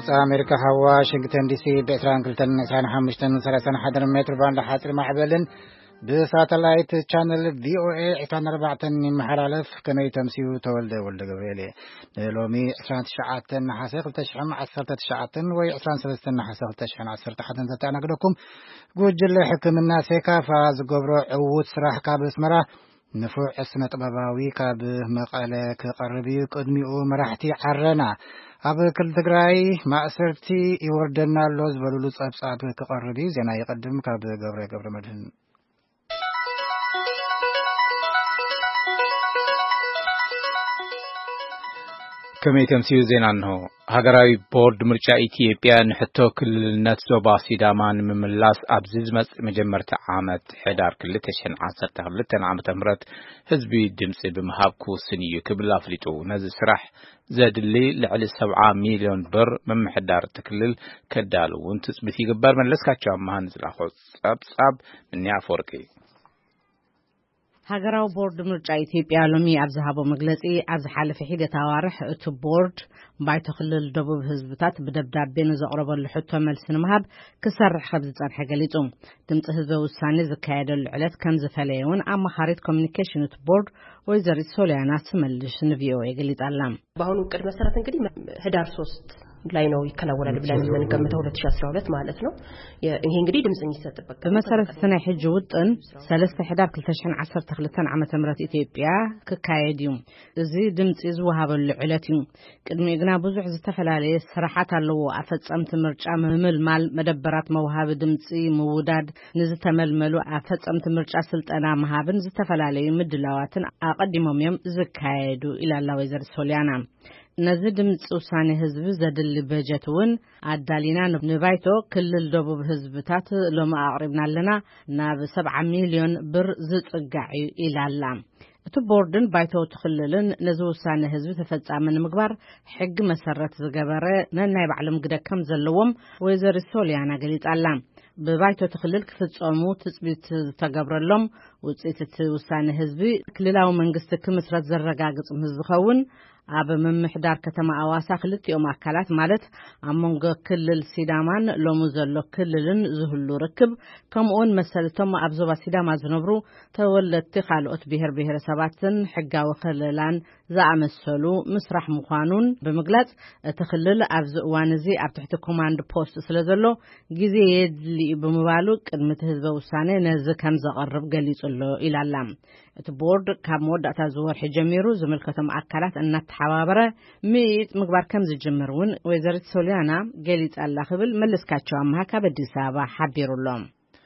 ድምጽ አሜሪካ ዋሽንግተን ዲሲ በ22:25 ሜትር ባንድ حاصل ማዕበልን በሳተላይት ቻነል ቪኦኤ 24 መሐላለፍ ከመይ ተምሲው ተወልደ ወልደ ገብርኤል ሎሚ 19 ነሐሴ 2019 ወይ 23 ነሐሴ 2011 ተጣናግደኩም ጉጅለ ሕክምና ሴካፋ ዝገብሮ ዕውት ስራሕ ካብ ስመራ نفوع اسمه طباباوي كاب مقالة كقربي قدميو مراحتي عرنا أبو كل تقرأي ما أسرتي يوردنا اللوز بلولو صعب كقربي زينا يقدم كاب قبر مدهن كمية تمثيل زين عنه هجراي بورد مرجع إثيوبيا نحطه كل نتزوبا سيدامان من اللاس أبزز مجمرة عامة حدار كل تشن عصر تغلتن عامة مرات حزبي دمس بمهابكو سنيو كبل أفليتو نزل سرح زاد اللي لعلي 7 مليون بر من حدار تكلل كدالو وانتس بثي قبار من لسكا مهان نزل أخو صعب من يعفوركي هاجراو بورد مرجع إثيوبيا لومي أبزهابو مجلسي أبز حالة في حيدة توارح تو بورد بايت خلل دبوب حزبتات بدبداب بين زقرب الحتة ملسن مهاب كسر خبزت عن حاجليتهم تمت حزب والساني زكايد العلات كم زفليون أما خارج كوميونيكيشن تو بورد ويزاري سوليانا تملش نفيو يقلي تعلم بهونو قد مسألة انقدي هدار سوست ላይ ነው ይከናወናል ብለን የምንገምተው 2012 ማለት ነው ይሄ እንግዲህ ድምጽ የሚሰጥበት በመሰረት ሰናይ ሕጅ ውጥን 3 ሕዳር 2012 ዓመተ ምህረት ኢትዮጵያ ከካየዲዩ እዚ ድምጽ ዝወሃበሉ ዕለትዩ ቅድሚ ግና ብዙሕ ዝተፈላለየ ስራሓት አለው አፈጸምት ምርጫ መምልማል መደበራት መውሃብ ድምጽ ምውዳድ ንዝተመልመሉ አፈጸምት ምርጫ ስልጠና መሃብን ዝተፈላለየ ምድላዋትን አቀዲሞም ዝካየዱ ኢላላ ወይዘር ሶሊያና نزد دمጽ ውሳኔ ህዝብ ዘድል በጀቱን አዳሊና ንባይቶ ክልል ደቡብ ህዝብታት ሎማ አቅርብናለና ናብ 7 ሚሊዮን ብር ዝጽጋዕ ኢላላ እቲ ቦርድን ባይቶ ትኽልልን ነዚ ውሳኔ ህዝብ ተፈጻመን ምግባር ሕግ መሰረት ዝገበረ ነናይ ባዕሎም ግደከም ዘለዎም ወይዘር ሶሊያና ገሊጻላ በባይቶ ትኽልል ክፍጾሙ ትጽቢት ተገብረሎም ውጽኢት ውሳኔ ህዝብ ክልላው መንግስት ክምስረት ዘረጋግጽ ህዝብኸውን አብ መምሕዳር ከተማ አዋሳ ክልጥዮም አካላት ማለት አሞንጎ ክልል ሲዳማን ሎሙ ዘሎ ክልልን ዝህሉ ርክብ ከምኡን መሰልቶም አብዞባ ሲዳማ ዝነብሩ ተወለቲ ካልኦት ብሔረሰባትን ሕጋዊ ክልላን ዘአመሰሉ ምስራሕ ምዃኑን በመግለጽ ተክልል አብዝ ዋንዚ አብ ትሕቲ ኮማንድ ፖስት ስለዘሎ ጊዜ የድሊ በመባሉ ቅድምት ህዝበ ውሳኔ ነዝ ከም ዘቀርብ ገሊጹሎ ኢላላ እቲ ቦርድ ካብ መወዳእታ ዝወርሕ ጀሚሩ ዝምልከቶም አካላት እናተሓባበረ ሚት ምግባር ከም ዝጅምሩን ወይዘሪት ሶሊያና ገሊጻላ ክብል መለስካቸው አማሃ ካብ አዲስ አበባ ሓቢሩሎም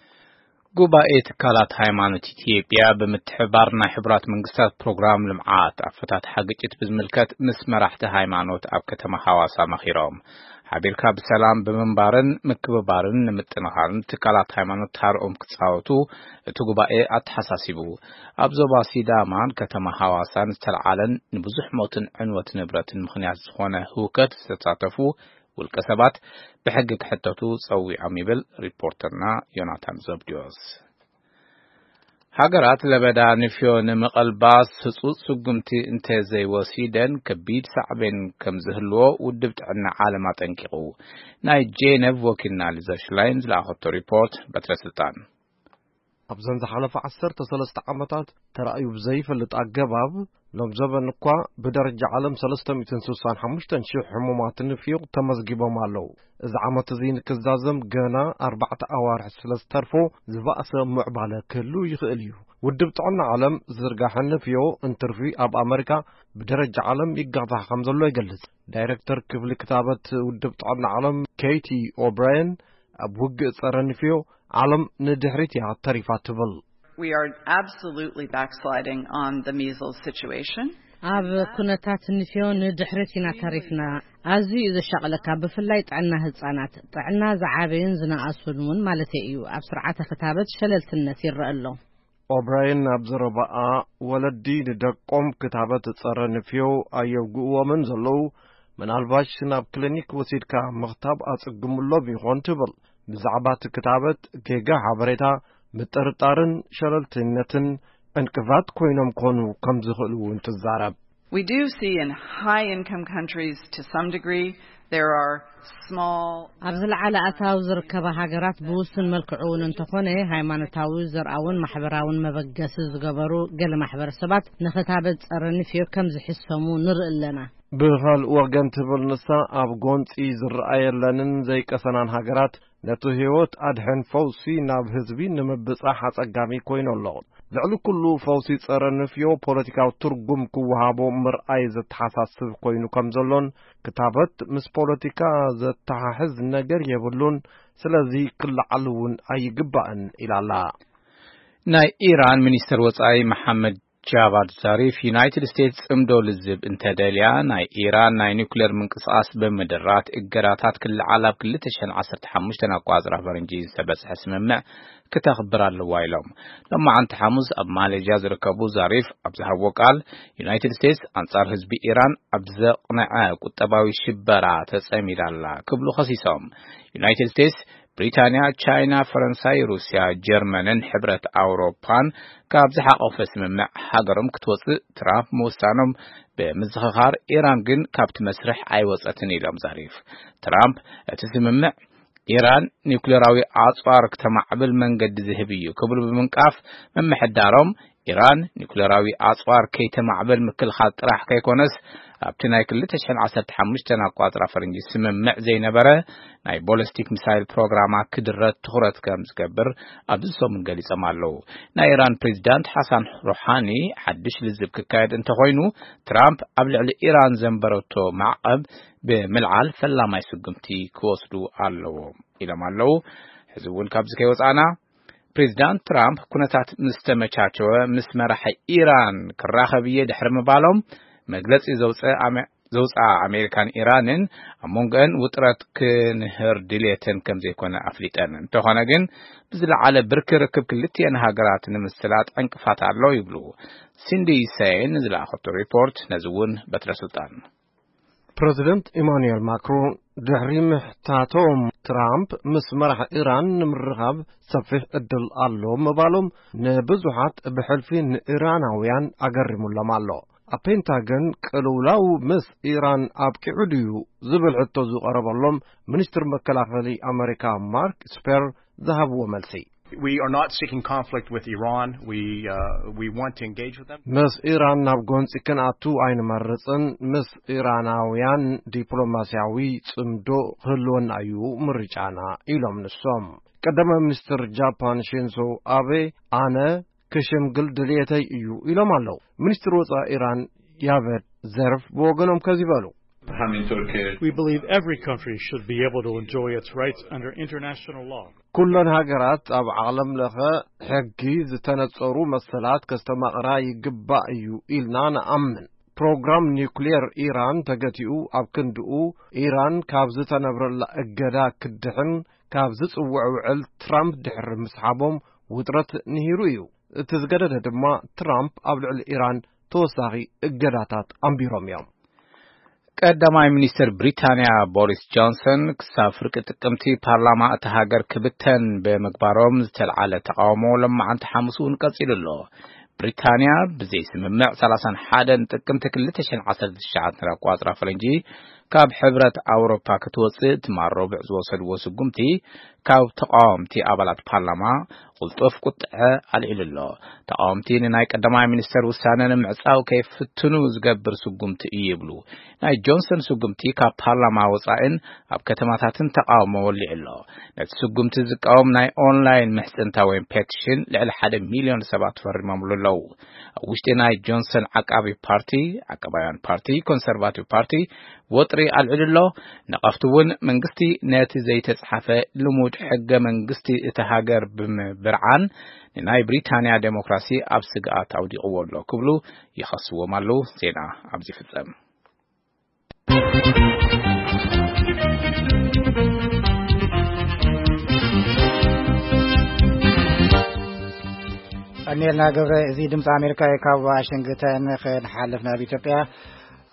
ጉባኤ ትካላት ሃይማኖት ኢትዮጵያ በመተባበርና ሕብራት መንግስታት ፕሮግራም ልምዓት አፈታት ሓግጭት ብዝምልከት ምስ መራሕቲ ሃይማኖት ኣብ ከተማ ሐዋሳ መኺሮም ሓቢርካ በሰላም በመንባርን መክበባርን ንምጥንኻርን ትካላት ሃይማኖት ታርኦም ክጻወቱ እቲ ጉባኤ አተሐሳሲቡ ኣብ ዞባ ሲዳማን ከተማ ሐዋሳን ዝተልዓለን ንብዙሕ ሞትን ዕንወት ንብረትን ምኽንያት ዝኾነ ህውከት ዝተሳተፉ ውልቀ ሰባት ብሕጊ ክሕተቱ ጸዊዖም ይብል ሪፖርተርና ዮናታን ዘብዲዮስ ሃገራት ለበዳ ንፊዮን መቀልባስ ህጹጽ ስጉምቲ እንተዘይ ወሲደን ከቢድ ሳዕቤን ከም ዝህልዎ ውድብ ጥዕና ዓለም አጠንቂቁ ናይ ጄኔቭ ወኪልና ሊዘሽላይን ዝላኸቶ ሪፖርት በትረስልጣን ኣብዘን ዝሓለፈ 13 ዓመታት ተራእዩ ብዘይፈልጥ ኣገባብ ሎም ዘበን እኳ ብደረጃ ዓለም 365,000 ሕሙማት ንፊዮ ተመዝጊቦም ኣለው እዚ ዓመት እዚ ንክዛዘም ገና 4 ኣዋርሕ ስለዝተርፎ ዝበኣሰ ምዕባለ ክህሉ ይኽእል እዩ ውድብ ጥዕና ዓለም ዝርጋሐ ንፊዮ እንትርፊ ኣብ ኣሜሪካ ብደረጃ ዓለም ይጋፋሕ ከም ዘሎ ይገልጽ ዳይሬክተር ክፍሊ ክታበት ውድብ ጥዕና ዓለም ኬቲ ኦብራየን ኣብ ውግእ ጸረ ንፊዮ ዓለም ንድሕሪት ያ ተሪፋት ትብል We are absolutely backsliding on the measles situation. ኣብ ኩነታት ንፊዮ ንድሕሪትና ታሪፍና ኣዝዩ ዘሻቀለካ ብፍላይ ጥዕና ህፃናት ጥዕና ዝዓበየን ዝነኣሱሉን ማለት እዩ ኣብ ስርዓተ ክታበት ሸለልትነት ይረአሎ ኦብራይን ኣብ ዘረባኣ ወለዲ ንደቆም ክታበት ጸረ ንፊዮ ኣየውግእዎምን ዘለው ምናልባሽ ናብ ክሊኒክ ወሲድካ መኽታብ ኣጽግሙሎ ቢሆን ትብል ብዛዕባ ክታበት ጌጋ ሓበሬታ ብጥርጣርን ሸለልትነትን እንቅፋት ኮይኖም ኮኑ ከም ዝኽእሉ እንትዛረብ We do see in high income countries to some degree There are small أرزل على أتاوزر كبهاجرات بوسن ملكعون انتخونه هايمانتاوزر أون محبراون مبجسز جبرو قل محبر السبات نختابت أرني فيه كم زحسمو نر لنا بخال وغن تبل نسا أب قونت إزر أيرلنن زي كسنان هاجرات نتو هيوت أدهن فوسي ناب هزبين نمبس أحد أقامي كوين اللغط لعلو كله فوسي صرن فيو بوليتيكاو ترقم كوهابو مرأي زت حساسب كوينو كمزلون كتابت مس بوليتيكا زت تححز نجر يبلون سلازي كل علون أي قبأن إلى الله ناي إيران منيستر وصاي محمد جavad ዛሪፍ ዩናይትድ ስቴትስ እምዶል ዝብ እንተደልያ ናይ ኢራን ናይ ኒውክሌር ምንቅስቃስ በመደራት እገራታት ክል ዓላብ ክል 2015 አቋጽራ ፈረንጂ ሰበጽሐ ስምምዕ ከተخبرالو ዋይሎም ለማዓንተ ሐሙስ ኣብ ማሌዥያ ዝርከቡ ዛሪፍ ኣብዛሃው ቃል ዩናይትድ ስቴትስ አንጻር ህዝቢ ኢራን ኣብዘቅነዐ ቁጠባዊ ሽበራ ተጸሚዳላ ክብሉ ኸሲሶም ዩናይትድ ስቴትስ بريطانيا، تشاينا، فرنسا، روسيا، جرمنن، حبرة أوروبان كابزح أوفس من حجرم كتوصل ترامب موسانم بمزخخار إيران جن كابت مسرح أي وسطني لهم ظريف ترامب تسمع إيران نيوكليراوي عصفار كتمع بالمن قد ذهبيه قبل بمنقاف من محدارهم إيران نيوكليراوي عصفار كي تمع بالمكل خاطر راح كيكونس أبتناي كل تشحن 15 أقواطر فرنجي سممع زي نبرة ناي بولستيك ميسايل بروغراما كدرت تخرت كمزكبر أبدسو من قلي سمالو ناي إيران بريزيدانت حسن روحاني حدش لزب كايد انت خوينو ترامب أبلع لإيران زنبروتو معقب بملعال فلا ما يسقمتي كوصلو ألو إلى مالو حزبون كابزكي وزعنا بريزيدانت ترامب كنتات مستمچاچو مسمرح إيران كراخبية دحر مبالوم مجلس زوجة أمريكان إيرانن أمونغن وطرت كنهر دليتن كم زي كنا أفليتن تهانجن بزل على بركة ركب كلتي أنها قرات نمستلات أنكفات على يبلو سيندي سين نزل أخذ ريبورت نزون بتر سلطان بريزيدنت إيمانويل ماكرون دحريم تاتوم ترامب مسمرح إيران مرغب سفح الدل الله مبالوم نبزوحات بحلفين إيراناويان أقرموا لمالو أبنتاغن كلولاو مس إيران أبكي عديو زبل عطوزو قرب اللهم منستر مكالافلي أمريكا مارك سبير ذهب وملسي We are not seeking conflict with Iran. We want to engage with them. مس إيران نابغون سكن أتو أين مرسن مس إيراناويان دبلوماسياوي تمدو هلون أيو مرجانا إلهم نسوم قدم منستر جابان شينزو أبي أنا كشم قل دليتي إيو إلى مالو منستر وطا إيران يابد زرف بوغنم كذبالو We believe every country should be able to enjoy its rights under international law. كلن هاجرات أب عالم لها حقي زتنصرو مسلات كستمقرا يقبا إيو إلنا نأمن بروغرام نيوكلير إيران تغتيو أب كندو إيران كابزة نبرل أجدا كدحن كابزة وعوعل ترامب دحر مسحابهم وطرت نهيرويو تزجدد دما ترامب قبل إيران توساغي إجدادات أمبيروم يوم قدماي منستر بريطانيا بوريس جونسون كسافر كتقمتي بارلاما اتهاجر كبتن بمقباروم زتلعالة تقاومو لما عن تحمسون قصيل الله بريطانيا بزي سممع 31 تقمت كل 2019 راقواطرا فرنجي كاب حبرة أوروبا كتوصي تمارو بعزو سدو سقمتي كاب تقاومتي أبالات بارلاما قلتوف قطعة على الله تقاومتي ناي قدماي منستر وسانن معصاو كيف تنوز قبر سقمتي يبلو ناي جونسون سقمتي كاب بارلاما وصائن أب كتماتاتن تقاومو ولي الله نت سقمتي زقاوم ناي أونلاين محسنتا وين بيتشن لعل 1 مليون سبات فرماملو لو وشتي ناي جونسون عقابي بارتي عقابيان بارتي كونسرفاتيف بارتي وطري العدلو نقفتون منقستي ناتي زي تصحفة لمود حق منقستي اتهاجر برعان ناي بريطانيا ديمقراسي أبسقات عودي أول لو كبلو يخصوا مالو زينا عبزي في الزم أنيلنا قبل زي دمت أمريكا يكاب واشنطن خير حالفنا بإثيوبيا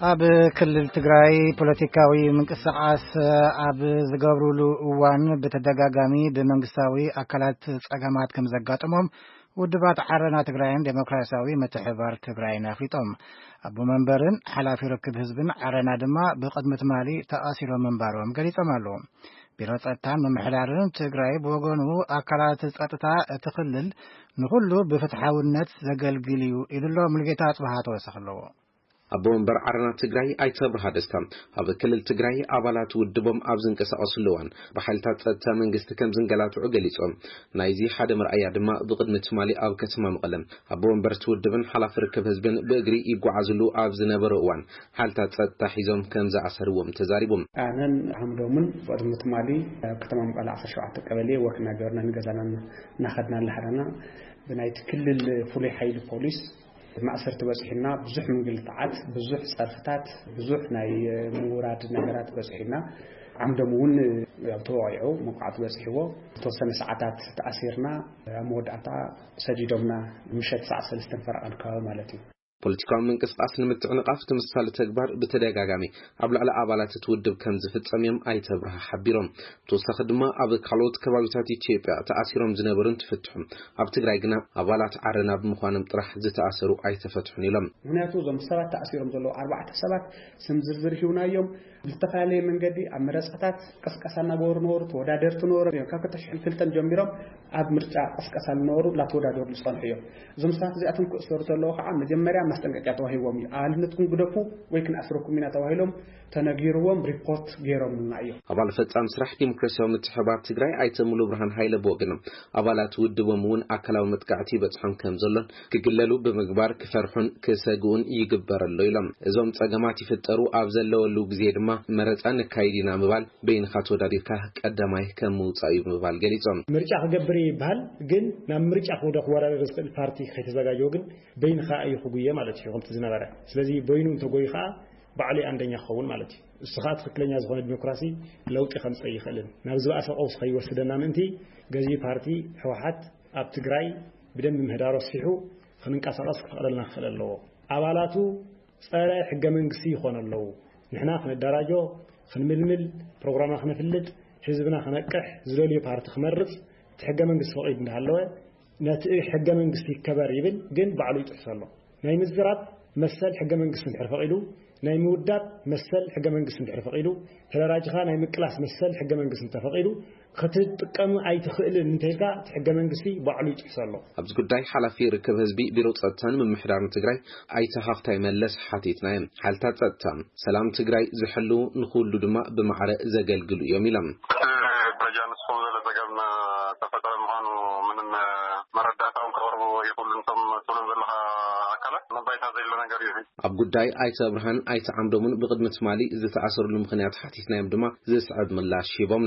ኣብ ክልል ትግራይ ፖለቲካዊ ምንቅስቃስ ኣብ ዝገብሩሉ እዋን በተደጋጋሚ በመንግስታዊ አካላት ጸገማት ከም ዘጋጥሞም ውድባት ዓረና ትግራይን ዴሞክራሲያዊ ምትሕብባር ትግራይን አፍሪጦም አቦ መንበርን ሓላፊ ርክብ ህዝብን ዓረና ድማ በቅድመት ማሊ ተኣሲሮም መንባሮም ገሊጾም ኣለዉ። ቢሮ ጸጥታን መምሕዳርን ትግራይ በወገኑ አካላት ጸጥታ እትክልል ንኩሉ ብፍትሐውነት ዘገልግል እዩ ኢሉሎ ሙልጌታ ጽባህ ተወሰኸለዎ። አቦ መንበር ዓረና ትግራይ ኣይተብርሃ ደስታ ኣብ ክልል ትግራይ አባላት ውድቦም ኣብ ዝንቀሳቀሱሉዋን በሓልታት ጸጥታ መንግስቲ ከም ዝንገላትዑ ገሊጾም ናይዚ ሓደ ምርኣያ ድማ ብቅድሚ ትማሊ ኣብ ከተማ መቐለ አቦ መንበር ትውድብን ሓላፊ ርክብ ህዝብን ብእግሪ ይጓዓዝሉ ኣብ ዝነበረ እዋን ሓልታት ጸጥታ ሒዞም ከም ዝኣሰርዎም ተዛሪቦም ኣነን ሓምዶምን ብቅድሚ ትማሊ ኣብ ከተማ መቐለ 17 ቀበሌ ወክና ገርና ንገዛና ናኸድና ለሓደና ብናይቲ ክልል ፍሉይ ሓይሊ ፖሊስ ማእሰርቲ በጽሒና ብዙሕ ምንግልታዓት ብዙሕ ጸርፍታት ብዙሕ ናይ ምውራድ ነገራት በጽሒና ዓምደሙን ተወቂዑ መቋዓት በጽሒዎ ተወሰነ ሰዓታት ተኣሲርና መወዳእታ ሰዲዶምና ምሸት ሰዓት 3 ፈረቃን ካብ ማለት እዩ ፖለቲካዊ ምንቅስቃስ ንምትዕንቃፍ ተመሳሳሊ ተግባር በተደጋጋሚ ኣብ ላዕሊ አባላት ትውድብ ከም ዝፍጸምዮም ኣይተብርሃ ሓቢሮም ተወሳኺ ድማ ኣብ ካልኦት ከባቢታት ኢትዮጵያ ተኣሲሮም ዝነበሩን ተፈትሖም ኣብ ትግራይ ግና አባላት ዓረና ብምዃኖም ጥራሕ ዝተኣሰሩ ኣይተፈትሑን ኢሎም ምክንያቱ ዞም ሰባት ተኣሲሮም ዘለዉ 4 ሰባት ስም ዝርዝር ሂውናዮም ብዝተፈላለየ መንገዲ ኣብ መረፅታት ቀስቀሳ እናገበሩ ነበሩ ተወዳደርቲ ነበሩ ካብ 2002 ጀሚሮም ኣብ ምርጫ ቀስቀሳ ነበሩ ላተወዳደሩ ዝጸንሑ እዮም እዞም ሰባት እዚኣቶም ክእሰሩ ዘለዉ ከዓ መጀመርያ ማስጠንቀቂያ ተዋሂቦም እዩ ኣባልነትኩም ግደፉ ወይ ክንኣስረኩም ኢና ተዋሂሎም ተነጊርዎም ሪፖርት ገይሮምና እዮም አባል ፈጻም ስራሕ ዲሞክራሲያዊ ምትሕብባር ትግራይ ኣይተሙሉ ብርሃን ሃይለ ቦግንም አባላት ውድቦም እውን አካላዊ መጥቃዕቲ በጽሖም ከም ዘሎን ክግለሉ ብምግባር ክፈርሑን ክሰግኡን ይግበረሉ ኢሎም እዞም ጸገማት ይፍጠሩ ኣብ ዘለወሉ ግዜ ድማ መረፃን ካይዲና ምባል በይንኻ ተወዳዲርካ ቀዳማይ ከም ምውጻእ ምባል ገሊጾም ምርጫ ክገብር ይባል ግን ናብ ምርጫ ወደ ወራር ዝስል ፓርቲ ከይተዘጋጀው ግን በይንኻ ይኹጉየ ማለት እዩ ከምት ዝነበረ ስለዚ በይኑ ተጎይኻ ባዕሊ አንደኛ ኸውን ማለት እዩ እስኻ ትክክለኛ ዝኾነ ዲሞክራሲ ለውጥ ከምጽይ ይኽእልን ናብ ዝባእሰ ቀውስ ከይወስደና ምንቲ ገዢ ፓርቲ ህወሓት ኣብ ትግራይ ብደንብ ምህዳሩ ሲሑ ክንንቀሳቀስ ክፈቅደልና ክኽእል ኣለዎ አባላቱ ጸረ ሕገ መንግስቲ ይኾን ኣለዉ ንሕና ክንደራጆ ክንምልምል ፕሮግራማ ክንፍልጥ ህዝብና ክነቅሕ ዝደልዩ ፓርቲ ክመርጽ ሕገ መንግስቲ ፈቂድ እንዳሃለወ ነቲ ሕገ መንግስቲ ይከበር ይብል ግን ባዕሉ ይጥሕሰሎ ናይ ምዝራት መሰል ሕገ መንግስቲ እንድሕር ፈቂዱ ናይ ምውዳብ መሰል ሕገ መንግስቲ እንድሕር ፈቂዱ ተደራጅኻ ናይ ምቅላስ መሰል ሕገ መንግስቲ እንተፈቂዱ ክትጥቀሙ ኣይትኽእልን እንተይካ ሕገ መንግስቲ ባዕሉ ይጥሕሰሎ ኣብዚ ጉዳይ ሓላፊ ርክብ ህዝቢ ቢሮ ጸጥታን ምምሕዳርን ትግራይ ኣይተሃፍታይ መለስ ሓቲትናዮም ሓልታት ጸጥታ ሰላም ትግራይ ዝሕሉ ንኹሉ ድማ ብማዕረ ዘገልግሉ እዮም ኢሎም ኣብ ጉዳይ ኣይተ ብርሃን ኣይተ ዓምዶምን ብቅድሚ ትማሊ ዝተኣሰሩሉ ምኽንያት ሓቲትናዮም ድማ ዝስዕብ ምላሽ ሂቦምና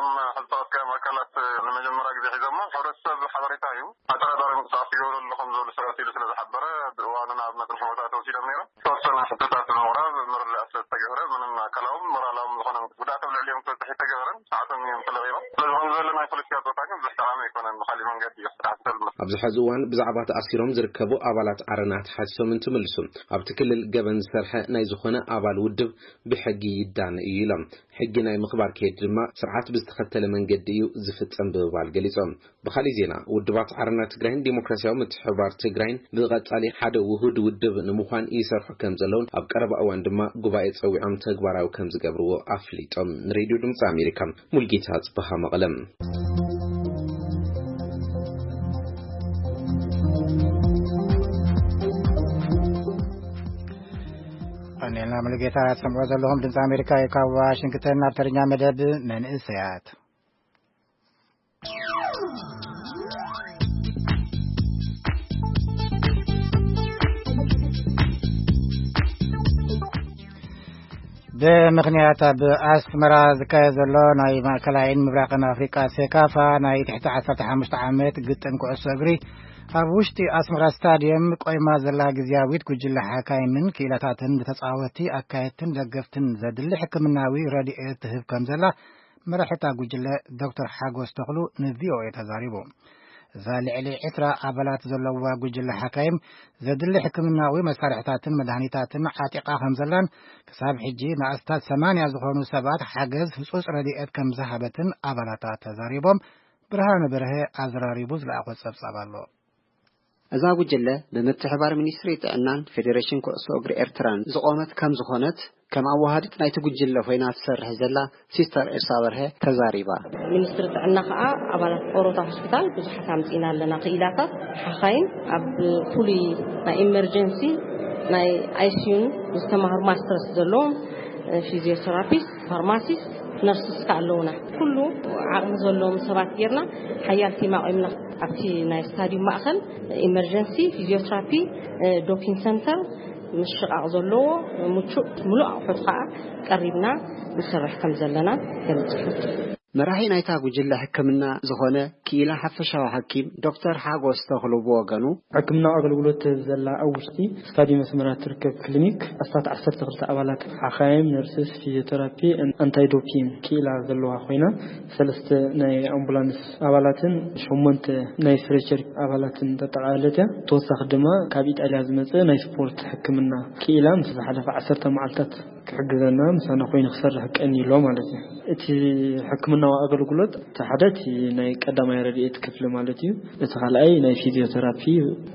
ኣብዚ ሕዚ እዋን ብዛዕባ ተኣሲሮም ዝርከቡ አባላት ዓረና ተሓሲሶም እንትምልሱ ኣብቲ ክልል ገበን ዝሰርሐ ናይ ዝኾነ አባል ውድብ ብሕጊ ይዳነ እዩ ኢሎም ሕጊ ናይ ምኽባር ከይዲ ድማ ስርዓት ብዝተኸተለ መንገዲ እዩ ዝፍጸም ብምባል ገሊጾም ብኻሊእ ዜና ውድባት ዓረና ትግራይን ዲሞክራሲያዊ ምትሕብባር ትግራይን ብቐጻሊ ሓደ ውህድ ውድብ ንምዃን ይሰርሑ ከም ዘለውን ኣብ ቀረባ እዋን ድማ ጉባኤ ጸዊዖም ተግባራዊ ከም ዝገብርዎ ኣፍሊጦም ንሬድዮ ድምፂ ኣሜሪካ ሙልጌታ ጽባህ መቐለም أنا ملقيتها سمعوا لهم دنس أمريكا يكا واشنطن نارترنيا مدد من إسيات بمغنيات بأسمرا زكايزلو ناي ماكلاين مبراقنا أفريقيا سيكافا ناي تحت 15 عامات قطن كؤس أجري أبوشتي أسمرا ستاديوم قيمة زلا جزياويت كجل حكايمن كيلاتاتن بتصاوتي أكايتن دقفتن زدل حكمناوي راديئة تهب كمزلا مرحتا كجل دكتور حاجوس تخلو نفيو يتزاريبو ዛልዕሊ ዕትራ ኣባላት ዘለዋ ጉጅለ ሓካይም ዘድሊ ሕክምናዊ መሳርሕታትን መድሃኒታትን ዓጢቃ ከምዘላን ክሳብ ሕጂ ንኣስታት 80 ዝኾኑ ሰባት ሓገዝ ህጹጽ ረድኤት ከም ዝሃበትን ኣባላታት ተዛሪቦም ብርሃነ በርሀ ኣዘራሪቡ ዝለኣኾ ጸብጻብ ኣሎ። እዛ ጉጅለ ብምትሕባር ሚኒስትሪ ጥዕናን ፌዴሬሽን ኩዕሶ እግሪ ኤርትራን ዝቆመት ከም ዝኾነት ከም ኣዋሃዲት ናይቲ ጉጅለ ኮይና ትሰርሕ ዘላ ሲስተር ኤርሳ በርሀ ተዛሪባ ሚኒስትሪ ጥዕና ከዓ ኣባላት ኦሮታ ሆስፒታል ብዙሓት ኣምፂና ኣለና ክኢላታት ሓኻይም ኣብ ፍሉይ ናይ ኢመርጀንሲ ናይ ኣይሲዩን ዝተማሃሩ ማስተርስ ዘለዎም ፊዚዮቴራፒስት ፋርማሲስት ነርስስ ካለውና ኩሉ ዓቕሚ ዘለዎም ሰባት ጌርና ሓያል ቲም ኣቆይምና ኣብቲ ናይ ስታዲየም ማእኸል ኢመርጀንሲ ፊዚዮቴራፒ ዶኪንግ ሰንተር ምሽቃቕ ዘለዎ ሙቹእ ሙሉእ ኣቑሑት ከዓ ቀሪብና ንሰርሕ ከም ዘለና ገልጽሑት መራሒ ናይታ ጉጅለ ሕክምና ዝኾነ ኪኢላ ሓፈሻዊ ሐኪም ዶክተር ሓጎስ ተኽሉ ብወገኑ ሕክምና አገልግሎት ዘላ አውሽቲ ስታዲየም መስመራት ትርከብ ክሊኒክ ኣስታት 12 ኣባላት ሓኻይም ነርስስ ፊዚዮቴራፒ አንታይዶፒን ኪኢላ ዘለዋ ኮይና ሰለስተ ናይ አምቡላንስ ኣባላትን 8 ናይ ስትሬቸር ኣባላትን ተጠቃለለ ተወሳኺ ድማ ካብ ኢጣልያ ዝመጸ ናይ ስፖርት ሕክምና ኪኢላ ምስ ዝሓለፈ 10 መዓልታት ክሕግዘና ምሳና ኮይኑ ክሰርሕ ቀኒሎ ማለት እዩ እቲ ሕክምና አገልግሎት ተሓደት ናይ ቀዳማይ ረድኤት ክፍል ማለት እዩ እቲ ካልኣይ ናይ ፊዚዮቴራፒ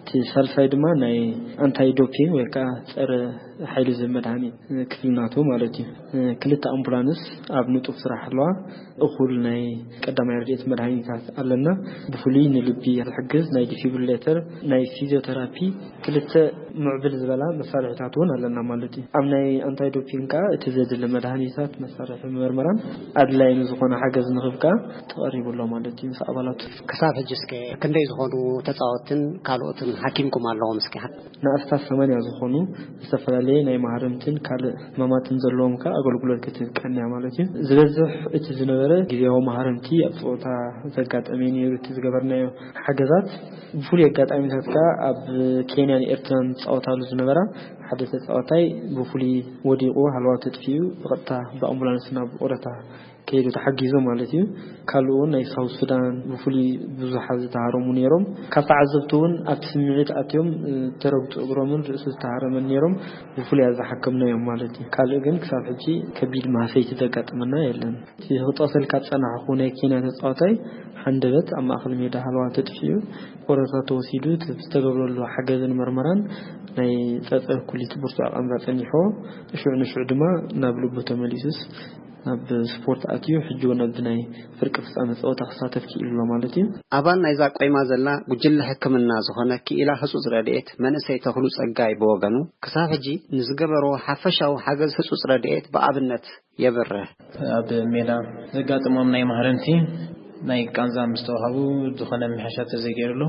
ተሳልሳይ ድማ ናይ አንታይዶፒን ወይ ከዓ ፀረ ሓይሊ ዘመድሃኒት ክፍልናቱ ማለት እዩ ክልተ አምቡላንስ ኣብ ንጡፍ ስራሕ ኣለዋ እኹል ናይ ቀዳማይ ረድኤት መድሃኒታት ኣለና ብፍሉይ ንልቢ ዝሕግዝ ናይ ዲፊብሪሌተር ናይ ፊዚዮቴራፒ ክልተ ሙዕብል ዝበላ መሳርሒታት እውን ኣለና ማለት እዩ ኣብ ናይ አንታይዶፒን ከዓ እቲ ዘድሊ መድሃኒታት መሳርሒ ምርመራን ኣድላይ ዝኾነ ሓገዝ ንኽብካ ተቐሪቡሎ ማለት እዩ ኣባላቱ ክሳብ ሕጂ እስከ ክንደይ ዝኾኑ ተጻወትን ካልኦትን ሓኪምኩም ኣለዎም እስኪ ንኣስታት 80 ዝኾኑ ዝተፈላለዩ ናይ ማህረምትን ካልእ ማማትን ዘለዎም ከዓ አገልግሎት ክትቀንያ ማለት እዩ ዝበዝሕ እቲ ዝነበረ ጊዜያዊ ማህረምቲ ኣብ ጾታ ዘጋጠመኒ ነይሩ እቲ ዝገበርናዮ ሓገዛት ብፍሉይ ኣጋጣሚታት ከዓ ኣብ ኬንያን ኤርትራን ጻወታሉ ዝነበራ ሓደ ተጻዋታይ ብፍሉይ ወዲቑ ሃልዋ ተጥፊኡ ብቐጥታ ብኣምቡላንስ ናብ ኦረታ ከይዱ ተሓጊዞ ማለት እዩ ካልኡ ናይ ሳውዝ ሱዳን ብፍሉይ ብዙሓት ዝተሃረሙ ነይሮም ካብ ተዓዘብቱውን ኣብ ስምዒት ኣትዮም ተረግጡ እግሮምን ርእሱ ዝተሃረመን ነይሮም ብፍሉይ ኣዝሓከምናዮም ማለት እዩ ካልእ ግን ክሳብ ሕጂ ከቢድ ማህፈይቲ ዘጋጥመና የለን እቲ ክጠቕሰል ካብ ፀናሕኹ ናይ ኬንያ ተፃዋታይ ሓንደበት ኣብ ማእኸል ሜዳ ሃልዋ ተጥፊኡ ኦረታ ተወሲዱ ዝተገብረሉ ሓገዝን መርመራን ናይ ፀፀ ኩሊት ብርቱ ኣቐምዛ ፀኒሖ ሽዑ ንሽዑ ድማ ናብ ልቡ ተመሊሱስ ኣብ ስፖርት ኣትዩ ሕጂ ወነብ ናይ ፍርቂ ፍጻመ ጸወታ ክሳተፍ ኪኢሉ ማለት እዩ ኣባል ናይዛ ቆይማ ዘላ ጉጅለ ሕክምና ዝኾነ ኪኢላ ህጹጽ ረድኤት መንእሰይ ተኽሉ ጸጋይ ብወገኑ ክሳብ ሕጂ ንዝገበሮ ሓፈሻዊ ሓገዝ ህጹጽ ረድኤት ብኣብነት የብርህ ኣብ ሜዳ ዘጋጥሞም ናይ ማህረንቲ ናይ ቃንዛ ምስተዋሃቡ ዝኾነ ምሕሻት ተዘገይሩሉ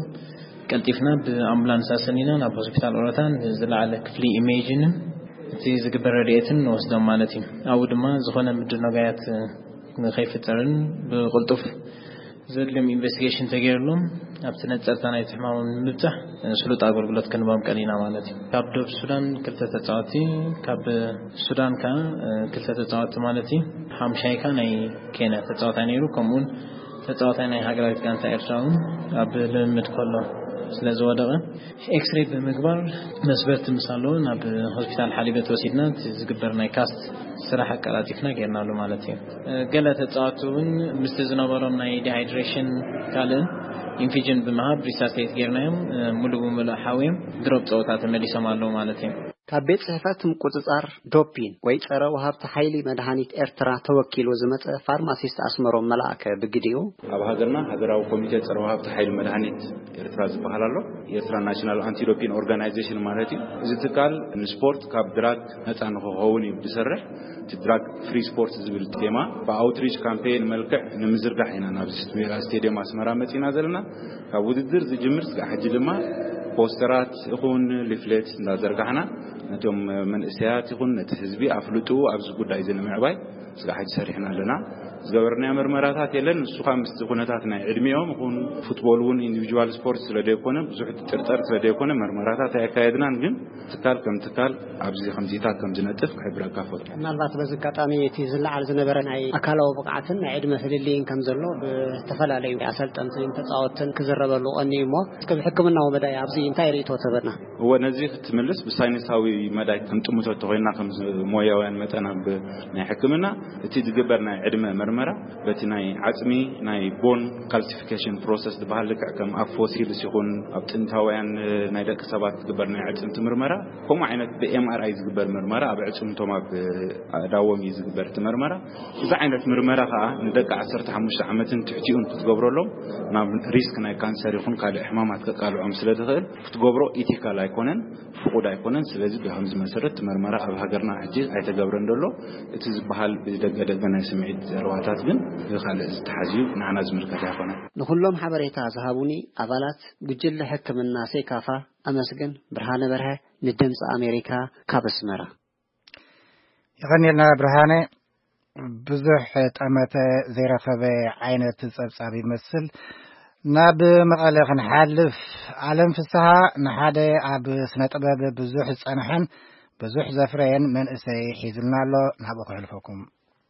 ቀልጢፍና ብኣምቡላንስ ኣሰኒና ናብ ሆስፒታል ኦረታን ዝለዓለ ክፍሊ ኢሜጅንን እቲ ዝግበር ረድኤትን ወስዶም ማለት እዩ ኣብኡ ድማ ዝኾነ ምድነጋያት ንኸይፍጠርን ብቕልጡፍ ዘድልዮም ኢንቨስቲጌሽን ተገይሩሎም ኣብቲ ነፀርታ ናይ ሕማም ምብፃሕ ስሉጥ ኣገልግሎት ክንቦም ቀሊና ማለት እዩ ካብ ደቡብ ሱዳን ክልተ ተፃወቲ ካብ ሱዳን ከዓ ክልተ ተፃወቲ ማለት እዩ ሓምሻይካ ናይ ኬንያ ተፃዋታይ ነይሩ ከምኡውን ተፃዋታይ ናይ ሃገራዊት ጋንታ ኤርትራ እውን ኣብ ልምምድ ከሎ ስለዝወደቐ ኤክስሬይ ብምግባር መስበርት ምሳለዎ ናብ ሆስፒታል ሓሊበት ወሲድና ዝግበር ናይ ካስት ስራሕ አቀላጢፍና ጌርናሉ ማለት እዩ ገለ ተፃዋቱ እውን ምስቲ ዝነበሮም ናይ ዲሃይድሬሽን ካልእ ኢንፊጅን ብምሃብ ሪሳርቴት ጌርናዮም ሙሉእ ብምሉእ ሓዊዮም ድሮብ ፀወታ ተመሊሶም ኣለዉ ማለት እዩ ካብ ቤት ጽሕፈት ምቁጽጻር ዶፒን ወይ ጸረ ወሃብቲ ሓይሊ መድሃኒት ኤርትራ ተወኪሉ ዝመጸ ፋርማሲስት ኣስመሮም መላእከ ብግዲኡ ኣብ ሃገርና ሃገራዊ ኮሚቴ ጸረ ወሃብቲ ሓይሊ መድሃኒት ኤርትራ ዝበሃል ኣሎ ኤርትራ ናሽናል አንቲዶፒን ኦርጋናይዜሽን ማለት እዩ እዚ ትካል ንስፖርት ካብ ድራግ ነፃ ንኽኸውን እዩ ዝሰርሕ እቲ ድራግ ፍሪ ስፖርት ዝብል ቴማ ብኣውትሪች ካምፔን መልክዕ ንምዝርጋሕ ኢና ናብ ስቴድየም ኣስመራ መፂና ዘለና ካብ ውድድር ዝጅምር እስካብ ሕጂ ድማ ፖስተራት ይኹን ሊፍሌት እንዳዘርጋሕና ነቶም መንእሰያት ይኹን ነቲ ህዝቢ ኣፍልጡ ኣብዚ ጉዳይ እዚ ንምዕባይ እስካብ ሕጂ ሰሪሕና ኣለና زغورنا مرمراتات يلن سو خمس كونتات نا ادميوم كون فوتبول ون انديفيدوال سبورت سلا يكون بزح تطرطر سلا يكون مرمراتات يكايدنا ግን تكال كم تكال ابزي خمزيتا كم زنطف حبر كافوت ምናልባት በዚህ አጋጣሚ እቲ ዝለዓል ዝነበረ ናይ አካላዊ ብቃዕትን ናይ ዕድመ ፍልልይን ከም ዘሎ ተፈላለዩ አሰልጠንትን ተጻወትን ክዝረበሉ ቀኒሞ እስከ ሕክምናው መዳይ አብዚ እንታይ ሪቶ ተበና ወነዚህ ትምልስ በሳይንሳዊ መዳይ ከምጥሙቶ ተቆይና ከም ሞያውያን መጠና ናይ ሕክምና እቲ ዝግበር ናይ ዕድመ መርመራ በቲ ናይ ዓጽሚ ናይ ቦን ካልሲፊኬሽን ፕሮሰስ ዝበሃል ከም አፎሲል ሲሆን አብጥንታውያን ናይ ደቂ ሰባት ዝግበር ናይ ዓጽምቲ ምርመራ ከም ዓይነት በኤምአርአይ ዝግበር ምርመራ ኣብ ዓጽምቶም ኣብ ዳወም ዝግበር ምርመራ እዚ ዓይነት ምርመራ ከዓ ንደቂ 15 ዓመትን ትሕቲኡን ክትገብረሎም ናብ ሪስክ ናይ ካንሰር ይኹን ካልእ ሕማማት ከቃልዖም ስለ ዝኽእል ክትገብሮ ኢቲካል ኣይኮነን ፍቁድ ኣይኮነን ስለዚ ብሃምዝ መሰረት ምርመራ ኣብ ሃገርና ሕጂ ኣይተገብረን ደሎ እቲ ዝበሃል ብደገደገ ናይ ስምዒት ዘርዋታት ግን ካልእ ዝተሓዝዩ ንዓና ዝምልከት ኣይኮነን ንኩሎም ሓበሬታ ዝሃቡኒ ኣባላት ጉጅለ ሕክምና ሴካፋ ኣመስግን ብርሃነ በርሀ ንድምፂ ኣሜሪካ ካብ ኣስመራ يغنينا برهانه بزح طمته زيرخبه عينت تصبصاب يمثل ناب مقاله خنحلف عالم فسها نحاده اب سنه طباب بزح صنحن بزح زفرين من اسي حيزلنا له نابو خلفكم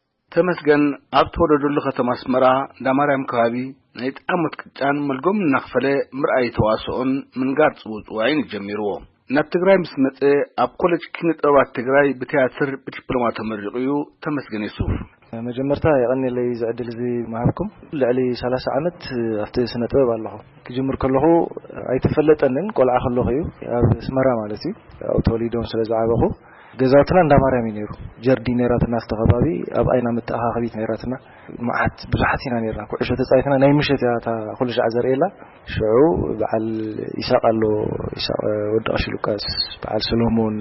تمسجن ابتوددل ከተማ አስመራ ዳማርያም ከባቢ ናይ ጣመት ቅጫን መልጎም ናخفله ምርአይ ተዋስኦን ምንጋር ጽውጽ አይን ጀሚርዎ ናብ ትግራይ ምስመጽ ኣብ ኮሌጅ ኪነጥበባት ትግራይ በቲያትር በዲፕሎማ ተመርቂዩ ተመስገን ይሱፍ መጀመርታ የቀነለይ ዝዕድል እዚ ማህብኩም ልዕሊ 30 ዓመት afte ስነ ጥበብ ኣለኹ ክጅምር ከለኹ ኣይተፈለጠንን ቆልዓ ከለኹ እዩ ኣብ አስመራ ማለት እዩ ኣብ ተወሊዶን ስለዝዓበኹ ገዛውትና እንዳማርያም ይነሩ ጀርዲነራትና አስተኸባቢ ኣብ አይና መተኣኻኺት ነራትና ማዓት ብዙሓት ኢና ነራ ኩዕሾ ተጻይተና ናይ ምሸት ያታ ኩሉ ሻዕ ዘርኤላ ሽዑ በዓል ይሳቃሎ ይሳቅ ወድቀሽ ሉቃስ በዓል ሰሎሞን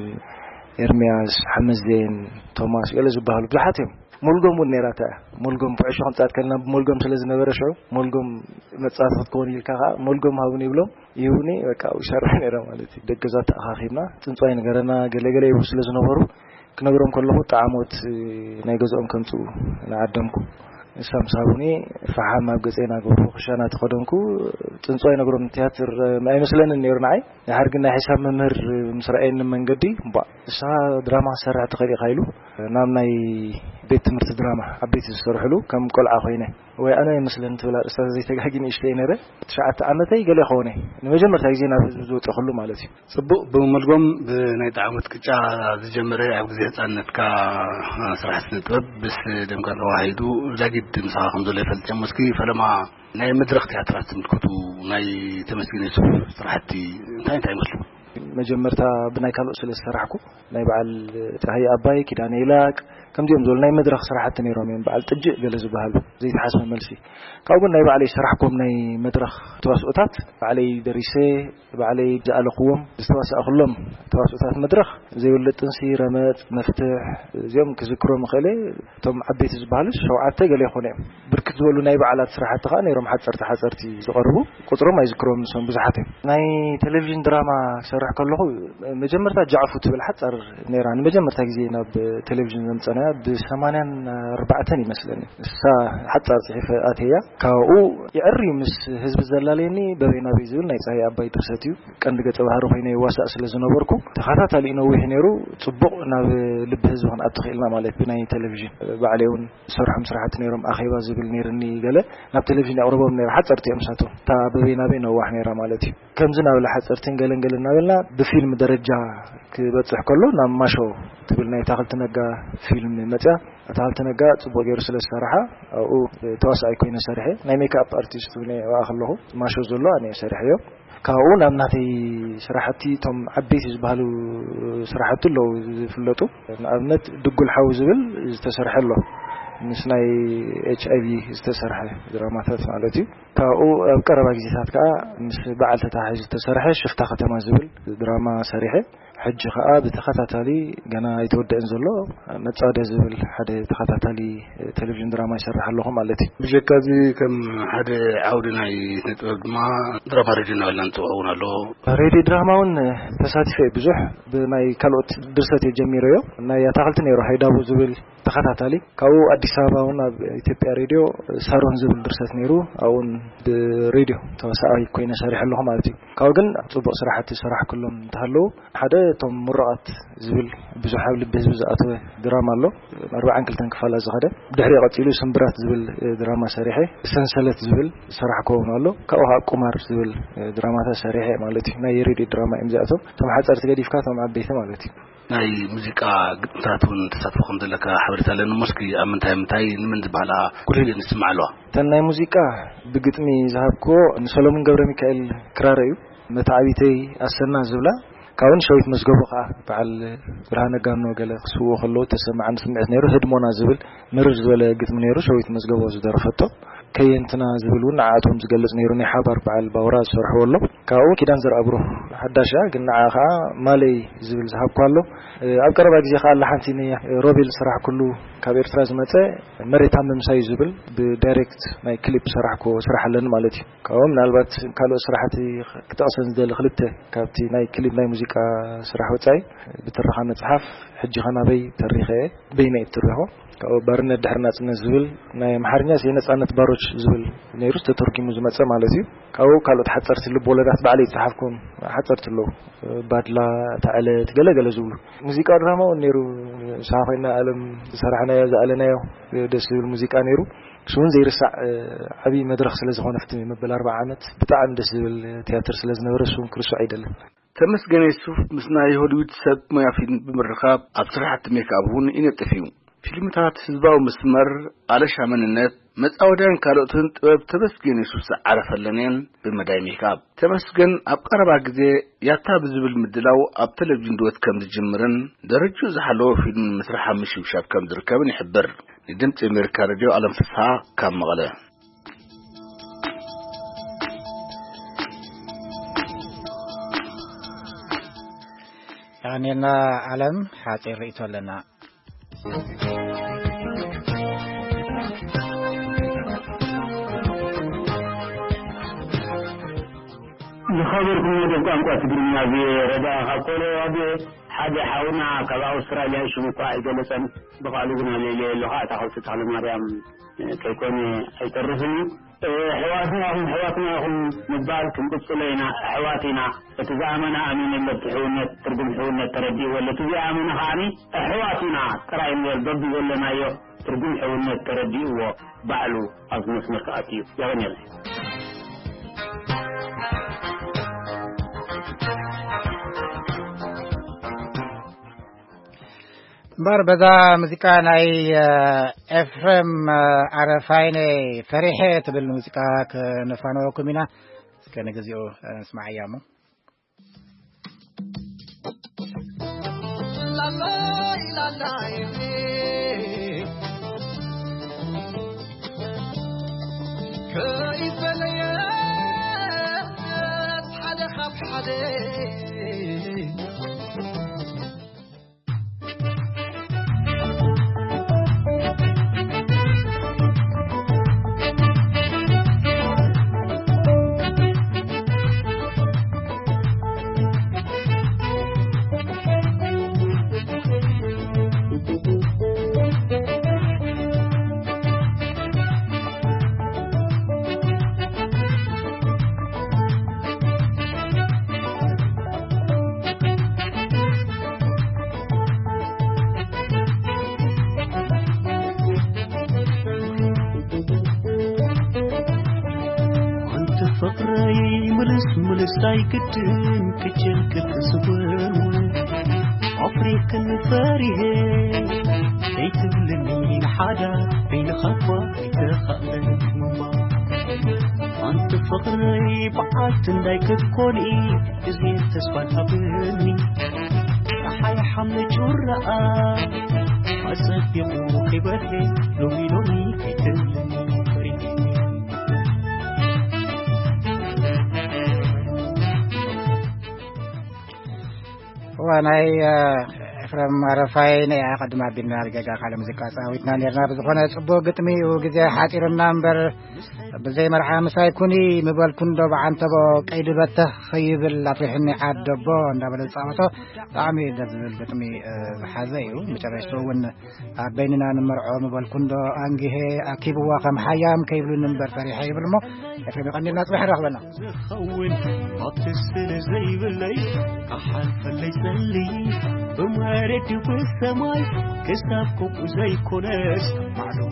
ኤርሚያስ ሐመዝን ቶማስ ገለ ዝበሃሉ ብዙሓት እዮም ሙልጎም ወነራታ ሙልጎም ኩዕሾ ክንጻት ከልና ሙልጎም ስለዝነበረ ሽዑ ሙልጎም መጻት ክትኮን ይልካ ሙልጎም ሃቡን ይብሎም ይሁኒ በቃ ይሰርሕ ነራ ማለት ደገዛት አኻኺና ጽንጽዋይ ነገርና ገለገለ ይብሉ ስለዝነበሩ ክነግሮም ከለኹ ጣዓሞት ናይ ገዝኦም ከምጹ ናዓደምኩ ሳምሳቡኒ ፈሓም ኣብ ገጽና ገብሩ ክሻና ተኸደንኩ ጽንጽዋይ ነገሮም ቲያትር ማይ መስለን ነርናይ ያርግና ሒሳብ መምህር ምስራኤን መንገዲ ባ እሳ ድራማ ሰራዕ ተኸሪ ኻይሉ ናብ ናይ ቤት ትምህርት ድራማ አቤት ዝሰርሕሉ ከም ቆልዓ ኮይነ ወይ ኣነ መስለን ትብላ እሳዝ ዘይተጋጊን እሽተይ ነረ 9 ዓመተይ ገለ ኾነ ንመጀመርታ ግዜ ናብ ህዝብ ዝወጥኹሉ ማለት እዩ ጽቡቕ ብመልጎም ብናይ ጣዕመት ቅጫ ዝጀመረ ኣብ ግዜ ህፃንነትካ ስራሕቲ ጥበብ ብስ ደምካ ተዋሂዱ ዛጊድ ምሳኹም ዘሎ ይፈልጥ መስኪ ፈለማ ናይ መድረኽ ቲያትራት ትምልከቱ ናይ ተመስግነቱ ስራሕቲ እንታይ ይመስሉ መጀመርታ ብናይ ካልኦ ስለ ዝሰራሕኩ ናይ በዓል ጥራይ ኣባይ ኪዳነ ይላቅ ከምዚኦም ዘሎ ናይ መድረኽ ስራሕቲ ነይሮም እዮም በዓል ጥጅ ገለ ዝበሃሉ ዘይተሓስበ መልሲ ካብኡ ግን ናይ በዓለይ ስራሕኩም ናይ መድረኽ ተዋስኦታት በዓለይ ደሪሴ በዓለይ ዝኣለኽዎም ዝተዋስኣኹሎም ተዋስኦታት መድረኽ ዘይወለጥንሲ ረመፅ መፍትሕ እዚኦም ክዝክሮም ክእለ እቶም ዓበይቲ ዝበሃሉ 7 ገለ ይኾኑ እዮም ብርክት ዝበሉ ናይ በዓላት ስራሕቲ ከዓ ነይሮም ሓፀርቲ ዝቐርቡ ቁጥሮም ኣይዝክሮም ንሶም ብዙሓት እዮም ናይ ቴሌቪዥን ድራማ ክሰርሕ ከለኹ መጀመርታ ጃዕፉ ትብል ሓፀር ነይራ ንመጀመርታ ግዜ ናብ ቴሌቪዥን ዘምፀና ب84 ይመስለኒ እሳ ሓፃር ጽሒፈ ኣትያ ካብኡ ይዕሪ ምስ ህዝብ ዘላለየኒ በበይና ቢዝብል ናይ ፀይ ኣባይ ድርሰት እዩ ቀንዲ ገጸ ባህሪ ኮይነ ይዋሳእ ስለ ዝነበርኩ ተኸታታሊ ነዊሕ ነይሩ ጽቡቕ ናብ ልብ ህዝብ ክንኣቱ ኽኢልና ማለት ብናይ ቴሌቪዥን ባዕለውን ሰርሖም ስራሕቲ ነይሮም ኣኼባ ዝብል ነይርኒ ገለ ናብ ቴሌቪዥን ያቕርቦም ነይሩ ሓፀርቲ እዮም ሳቶም ታ በበይና ቤ ነዋሕ ነይራ ማለት እዩ ከምዚ ናብ ሓፀርትን ገለንገለ ናበልና ብፊልም ደረጃ ክበጽሕ ከሎ ናብ ማሾ ትብል ናይ ታኽልቲ ነጋ ፊልም መጽያ ታኽልቲ ነጋ ጽቡቕ ገይሩ ስለ ዝሰርሓ ኣብኡ ተዋሳኣይ ኮይነ ሰርሐ ናይ ሜካፕ ኣርቲስት ሆነ ዋኣኸለኹ ማሾ ዘሎ ኣነ ሰርሐዮ ካብኡ ናብ ናተይ ስራሕቲ ቶም ዓበይቲ ዝበሃሉ ስራሕቲ ኣለዉ ዝፍለጡ ንኣብነት ድጉል ሓዊ ዝብል ዝተሰርሐ ኣሎ ምስ ናይ HIV ዝተሰርሐ ድራማታት ማለት እዩ ካብኡ ኣብ ቀረባ ግዜታት ከዓ ምስ በዓል ተታሓሒዙ ዝተሰርሐ ሽፍታ ከተማ ዝብል ድራማ ሰሪሐ ሕጂ ከዓ ብተኸታታሊ ገና ይተወደአን ዘሎ መጻደ ዝብል ሓደ ተኸታታሊ ቴሌቪዥን ድራማ ይሰርሕ ኣለኹ ማለት እዩ ብጀካዚ ከም ሓደ ዓውዲ ናይ ነጥበብ ድማ ድራማ ሬድዮ እናበልና ንፅውዑን ኣሎ ሬድዮ ድራማውን ተሳቲፈ ብዙሕ ብናይ ካልኦት ድርሰት የጀሚረዮ ናይ ኣታኽልቲ ነይሩ ሃይዳቡ ዝብል ተኸታታሊ ካብኡ ኣዲስ አበባ እውን ኣብ ኢትዮጵያ ሬድዮ ሳሮን ዝብል ድርሰት ነይሩ አሁን ብሬድዮ ተወሳኣይ ኮይነ ሰሪሕ ኣለኹ ማለት እዩ ካብኡ ግን ጽቡቕ ስራሕቲ ስራሕ ኩሎም እንተሃለዉ ሓደ ቶም ምርቃት ዝብል ብዙሕ ኣብ ልቢ ህዝቢ ዝኣተወ ድራማ ኣሎ 42 ክፋል ዝኸደ ድሕሪ ቀፂሉ ስምብራት ዝብል ድራማ ሰሪሐ ሰንሰለት ዝብል ስራሕ ከውን ኣሎ ካብኡ ቁማር ዝብል ድራማታት ሰሪሐ ማለት እዩ ናይ ሬድዮ ድራማ እዮም ዚኣቶም ቶም ሓፀርቲ ገዲፍካ ቶም ዓበይቲ ማለት እዩ ናይ ሙዚቃ ግጥምታቱን ተሳትፎኩም ዘለካ ሓበሬታ ለና መስኪ ኣብ ምንታይ ንምን ዝበሃላ ኩሉ ንስማዕ ኣለዋ ተናይ ሙዚቃ ብግጥሚ ዝሃብኮ ንሰሎሞን ገብረ ሚካኤል ክራር እዩ መታዓቢተይ ኣሰና ዝብላ ካውን ሸዊት መስገቡ ከዓ በዓል ብርሃነ ጋኖ ገለ ክስውኦ ከሎ ተሰማዕን ስምዒት ነይሩ ህድሞና ዝብል ምርር ዝበለ ግጥሚ ነይሩ ሸዊት መስገቡ ዝደረፈቶ ከየንትና ዝብል እውን ዓኣቶም ዝገልጽ ነይሩ ናይ ሓባር በዓል ባውራ ዝሰርሕዎ ኣሎ ካብኡ ኪዳን ዘርአብሮ ሓዳሻ ግን ንዓ ከዓ ማለይ ዝብል ዝሃብኮ ኣሎ ኣብ ቀረባ ግዜ ከዓ ለሓንቲ ሮቤል ስራሕ ኩሉ ካብ ኤርትራ ዝመፀ መሬታ መምሳይ ዝብል ብዳይሬክት ናይ ክሊፕ ስራሕኮ ስራሕ ኣለኒ ማለት እዩ ካብኡ ምናልባት ካልኦት ስራሕቲ ክጠቕሰን ዝደሊ ክልተ ካብቲ ናይ ክሊፕ ናይ ሙዚቃ ስራሕ ወፃኢ ብትረኻ መጽሓፍ ሕጂ ኸናበይ ተሪኸ በይነይ ትርኢኹ ካብኡ ባርነት ድሕሪ ናጽነት ዝብል ናይ ኣምሓርኛ የነጻነት ባሮች ዝብል ነይሩ ተተርኪሙ ዝመፀ ማለት እዩ ካብኡ ካልኦት ሓፀርቲ ልቦለዳት ባዕለይ ዝፀሓፍኩም ሓፀርቲ ኣለዉ ባድላ ታዕለት ገለገለ ዝብሉ ሙዚቃ ድራማ ነይሩ ሳኾይና ዓለም ዝሰራሕናዮ ዝኣለናዮ ደስ ዝብል ሙዚቃ ነይሩ شون زي رسع عبي مدرخ سلازخون فتمي مبل 4 عامات بتاع ندس بالتياتر سلازنا ورسون كرسو عيدل تمسجن يسوف مسنا يهوديت سب ما يفين بمرخاب أبصراحة ميك أبون إن التفيهم فيلم تاعت سباو مسمر على شامن النت متعودين كالوتن تمسجن يسوف عرف اللنين بمداي ميك أب تمسجن أبقرب عجزة يتاب زبل مدلاو أبتلفجن دوت كم تجمرن درجو زحلو فيلم مسرحة مش وشاب كم دركابن يحبر ندمت أمريكا راديو على مفسها كم مغلا يعني أنا علم حاطين رئيسه لنا نخبركم ودفق أنقوات بالمياه بردا خاكولو وبي حاجة حاولنا كذا أستراليا شبكة إجلسا بقالونا للغة تحول ستحل مريم كيكوني يترفني حواتنا هم مبال كنقص لنا حواتنا اتزامنا أمين اللي ترقم حولنا التردي ولا تزامنا خاني حواتنا ترى إن الضب ولا ما ترقم حولنا التردي وبعلو أظنس مركاتيو يا غنيل بدا موسيقى ناي افرم عرفايني فريحه بالموسيقى كنفانو كومينا كنغزيو اسمع ايامو لا لا لا كيف ليا حدا خاف حدا سايكتن كجل كتصور أفريقا فريه يتبلني حدا بين خطوة يتخلى ماما أنت فقري بعدت لايك تكوني إزمي تسفل أبني حي حمل جرأة أسف يموخي بدي لومي كيتبلني فريه وناي إفرام رفاين يا قدم عبدنا رجع على موسيقى سويتنا نرنا بزخونة صبوا قطمي وجزء حاتير النمبر بزي مرعى مسايكوني مبال كندو بعنتبو قيد بته خيب اللافحني عدبو نبل الصوتو طعمي دزل قطمي حزيو مترشون بيننا نمرعو مبال كندو أنجه أكيبو وقم حيام كيبلو نمبر فريحي بالمو إفرام يقني الناس بحرق لنا زي بالليل أحلف اللي يسلي بمهارتي والسماي كسافكم وزي كناس معلوم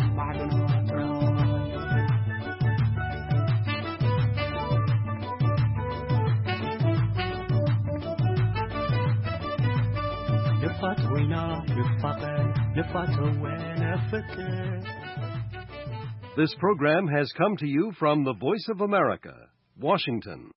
نفات وينا نفات وينا فكر. This program has come to you from the Voice of America, Washington.